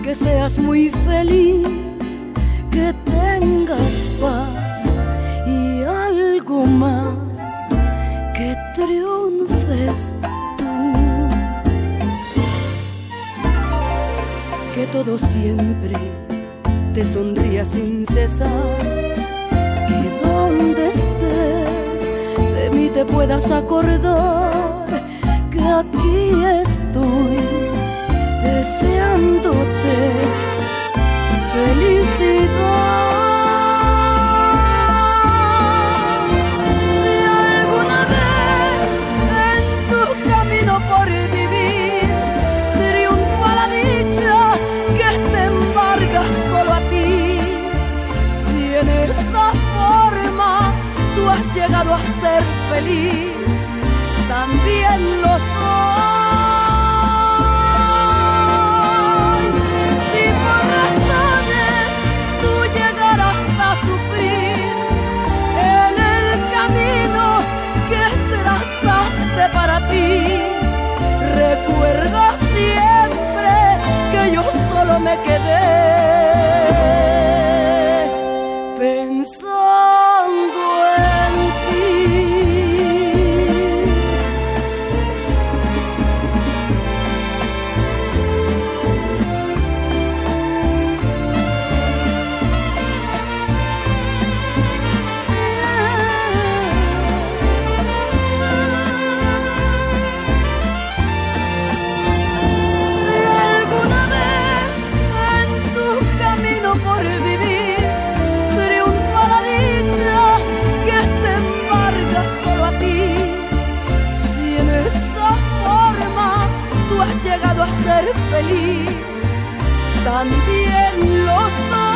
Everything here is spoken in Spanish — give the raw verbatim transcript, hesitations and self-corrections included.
que seas muy feliz, que tengas paz y algo más, que triunfes tú. Que todo siempre te sonría sin cesar, que donde estés de mí te puedas acordar, que aquí estoy deseándote felicidad. Si alguna vez en tu camino por vivir triunfa la dicha que te embarga solo a ti, si en esa forma tú has llegado a ser feliz, también lo soy. Si por razones tú llegarás a sufrir en el camino que trazaste para ti, recuerda siempre que yo solo me quedé pensando en ti. Llegado a ser feliz, también lo soy.